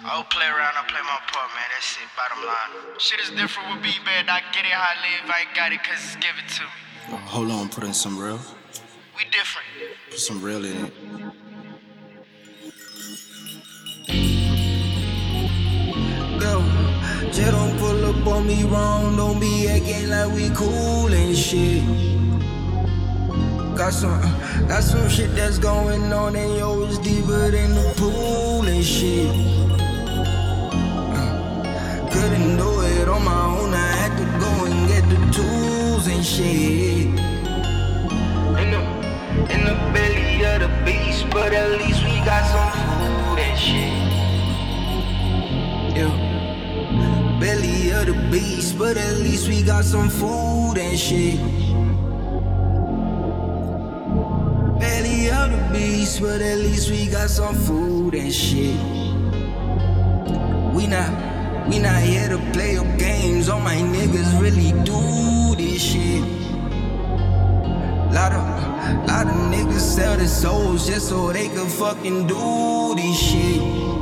I will play around, I play my part, man. That's it, bottom line. Shit is different with B-Bad. I get it how I live, I ain't got it cause it's given to me. Hold on, put in some real. We different. Put some real in it. Yo, just don't pull up on me wrong. Don't be acting like we cool and shit. Got some shit that's going on, and yo, it's deeper than the pool and shit. Couldn't do it on my own, I had to go and get the tools and shit. In the belly of the beast, but at least we got some food and shit. Yeah. Belly of the beast, but at least we got some food and shit. Belly of the beast, but at least we got some food and shit. We not here to play your games. All my niggas really do this shit. Lot of niggas sell their souls just so they can fucking do this shit.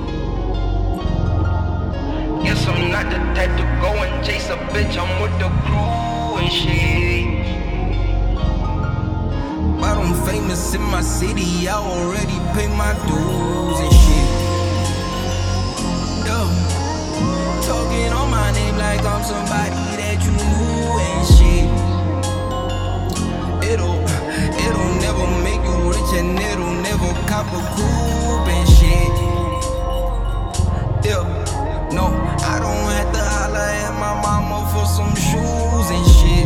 Guess I'm not the type to go and chase a bitch, I'm with the crew and shit. But I'm famous in my city, I already pay my dues and shit. Yo, talking on my name like I'm somebody that you knew and shit. It'll never make you rich and it'll never cop a coupe and shit. Yeah, no, I don't have to holler at my mama for some shoes and shit.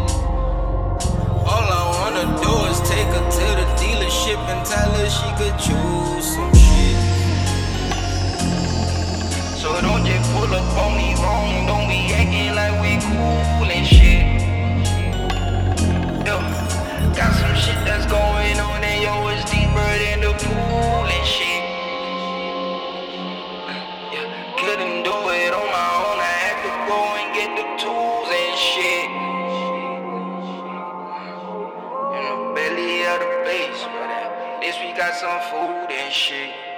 All I wanna do is take her to the dealership and tell her she could choose some shit. So don't just pull up on me wrong, don't be acting like we cool and shit. Yo, got some shit that's going on and yo, it's deeper than the pool and shit. Yeah, couldn't do it on my own, I had to go and get the tools and shit. In the belly of the base, but at least we got some food and shit.